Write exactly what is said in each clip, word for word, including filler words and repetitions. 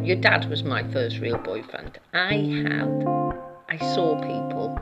your dad was my first real boyfriend. I had, I saw people.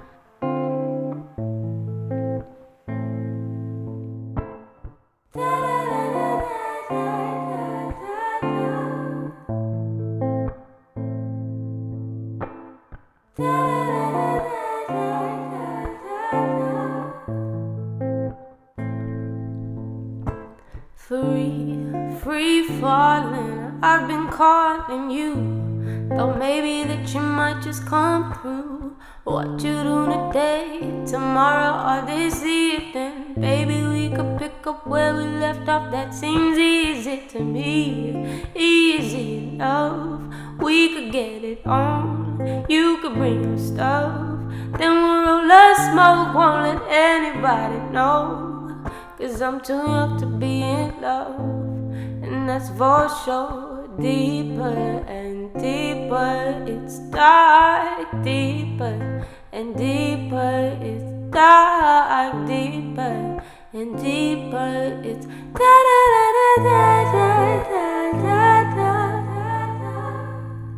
Free, free falling, I've been calling you. Thought maybe that you might just come through. What you do today, tomorrow, or this evening? Baby, we could pick up where we left off. That seems easy to me, easy enough. We could get it on, you could bring your stuff. Then we'll roll a smoke, won't let anybody know. Cause I'm too young to be in love, and that's for sure. Deeper and deeper it's dark, deeper and deeper it's dark, deeper and deeper it's da da da da da da da da da.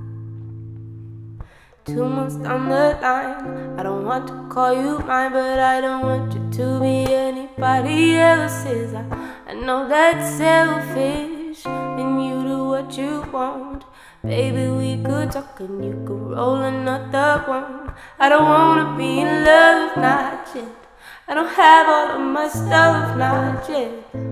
Two months down the line, I don't want to call you mine, but I don't want you to be anybody else's. I, I know that's selfish, and you do what you want. Baby, we could talk and you could roll another one. I don't wanna be in love, not yet. I don't have all of my stuff, not yet.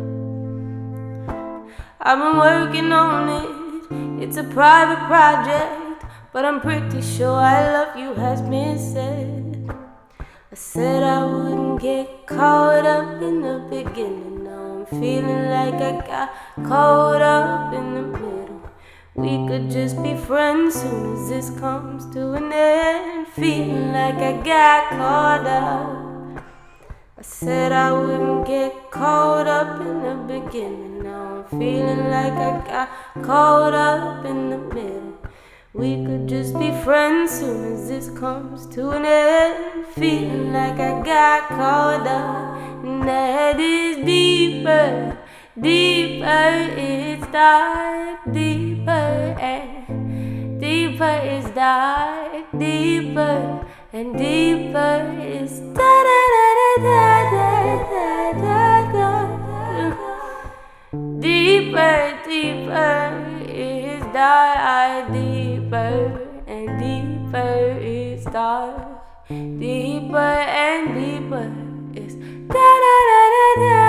I've been working on it, it's a private project, but I'm pretty sure I love you has been said. I said I wouldn't get caught up in the beginning. Now I'm feeling like I got caught up in the middle. We could just be friends soon as this comes to an end. Feeling like I got caught up. I said I wouldn't get caught up in the beginning. Now I'm feeling like I got caught up in the middle. We could just be friends soon as this comes to an end. Feeling like I got caught up, and that is deeper, deeper it's dark, deeper and deeper is dark, deeper and deeper is da da da da da da da da. Deeper, deeper is dark, deeper and deeper is dark, deeper and deeper is da da da da da.